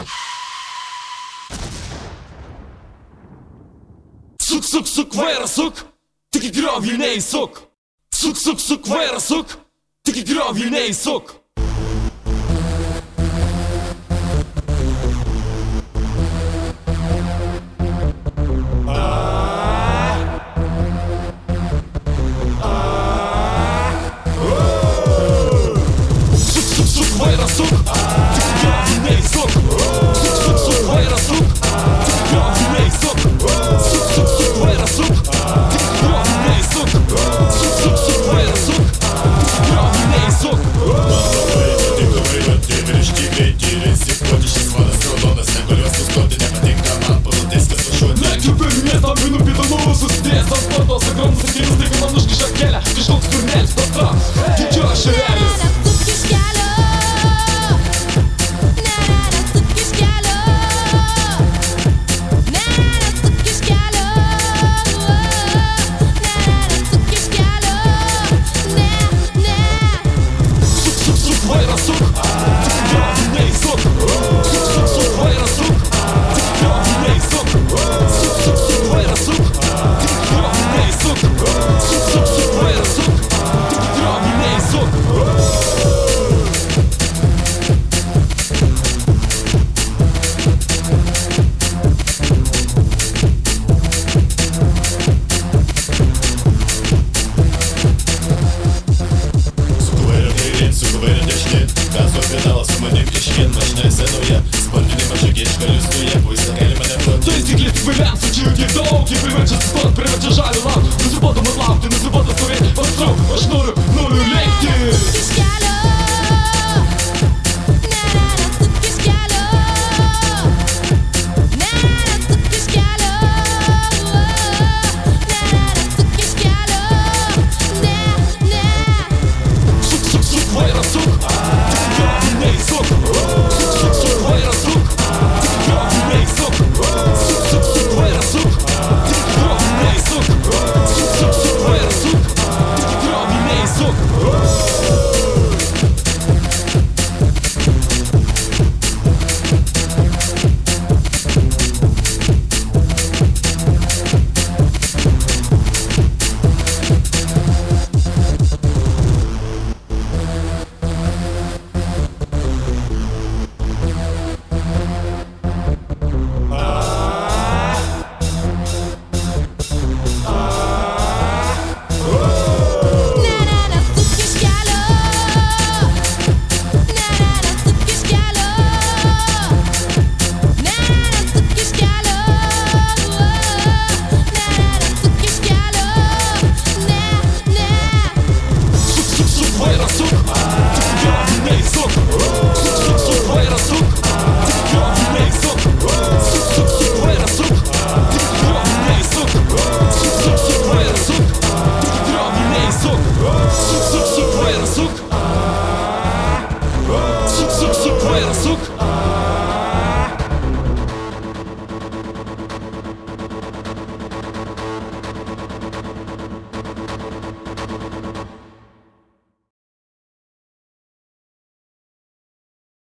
Suk, vaira suk, tik į griovį neįsuk. Suk, vaira suk, tik į griovį neįsuk. Suk, vaira suk, tik į griovį neįsuk. Suk, vaira suk, tik į griovį neįsuk. Suk, vaira suk, tik į griovį neįsuk. Suk, vaira suk, tik į griovį neįsuk. Nepatinka važiuoti viršti greitį ir įsipuoti. Šis vadas raudonas, negaliu sustoti. Nepatinka man palatais, kas važiuoti. Lekiu per miestą, pinu pidalų, susidėjęs ant sporto, sakromus sakymus, taigi man užkiša kelią. Kažkoks turnelis, pastra, didžio šerelis. Vaira suk, tik į griovį neįsuk. Suk, vaira suk, tik į griovį neįsuk. Suk, vaira suk, tik į griovį neįsuk. Suk, vaira suk, tik į griovį neįsuk. Gazo pedalas su manim išvien mašinai senoje. Sportinė maža gėčka lizduje, puisa gali mane plati. Taisyklės įvairiausių, čia jų tiek daug, jie priverčia